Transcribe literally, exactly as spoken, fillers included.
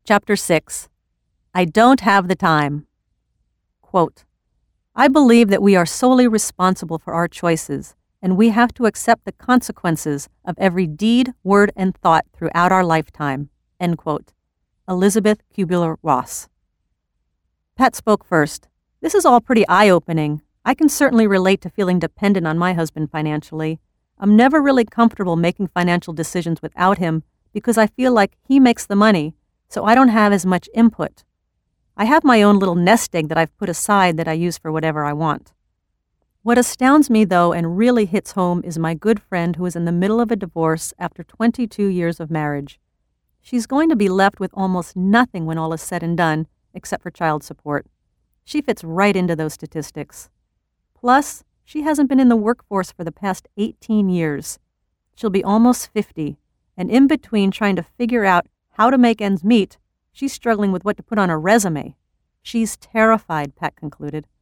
Chapter six. I Don't Have the Time. Quote, I believe that we are solely responsible for our choices, and we have to accept the consequences of every deed, word, and thought throughout our lifetime. End quote. Elizabeth Kubler-Ross. Pat spoke first. This is all pretty eye-opening. I can certainly relate to feeling dependent on my husband financially. I'm never really comfortable making financial decisions without him because I feel like he makes the money, so I don't have as much input. I have my own little nest egg that I've put aside that I use for whatever I want. What astounds me, though, and really hits home is my good friend who is in the middle of a divorce after twenty-two years of marriage. She's going to be left with almost nothing when all is said and done, except for child support. She fits right into those statistics. Plus, she hasn't been in the workforce for the past eighteen years. She'll be almost fifty, and in between trying to figure out how to make ends meet, she's struggling with what to put on her resume. She's terrified, Pat concluded.